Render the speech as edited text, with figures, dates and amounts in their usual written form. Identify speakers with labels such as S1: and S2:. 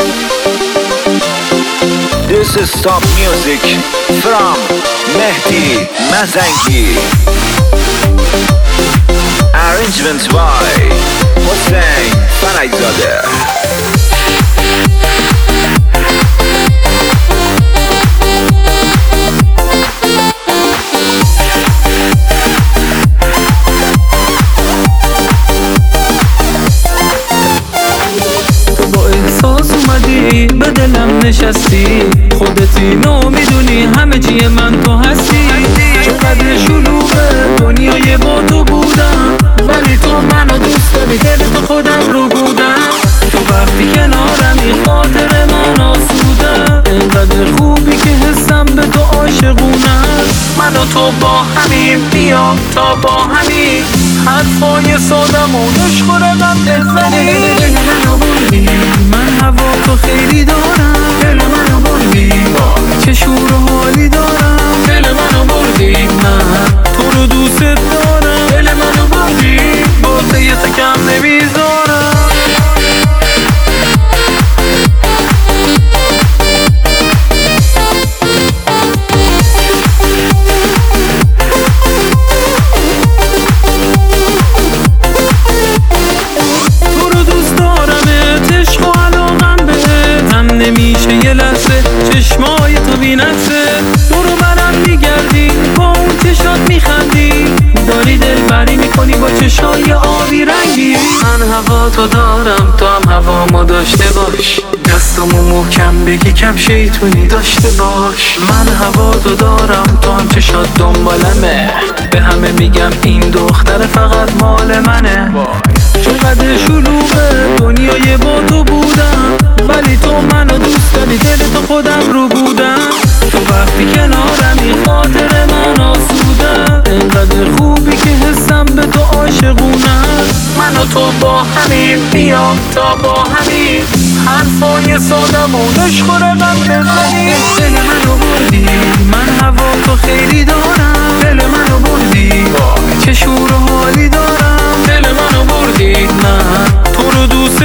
S1: This is top music from Mehdi Mazangi. Arrangement by Hossein Farajzadeh.
S2: به دلم نشستی، خودت اینو میدونی، همه چی من تو هستی. چقدر شلوغه دنیای با تو بودم، ولی تو منو دوست داری، دل تو خودم رو بودم. تو وقتی کنارمی خاطر من آسوده، اینقدر خوبی که حسم به تو عاشقونه. من و تو با همیم، بیا تا با همین حرفای سادمون عشق من بزنی. منو بردی، من هوا تو خیلی دارم، دل منو بردی، چه شور و حالی دارم. دل منو بردی، من تو رو دوست دارم. دل منو بردی، با تو یه سکم نمیذارم. نمیشه یه لحظه چشمای تو بینسه، دورو برم میگردی، با اون چشات میخندی، داری دل بری میکنی با چشای آبی رنگی. من هوا تو دارم، تو هم هوامو داشته باش، دستمو محکم بگی، کم شیطونی داشته باش. من هوا تو دارم، تو هم چشات دنبالمه، به همه میگم این دختر فقط مال منه. چقدر شلوغه دنیای با تو بودم، ولی تو منو دوست داری، دل تو خودم رو بودم. تو وقتی کنارمی خاطر من آسوده، اینقدر خوبی که حسم به تو عاشقونه. من و تو با همین، بیا تا با همین حرفای سادمون عشق من بزنی. دل منو بردی، من هوا تو خیلی دارم. دل منو بردی، چه شور و حالی دارم. دل منو بردی، من تو رو دوست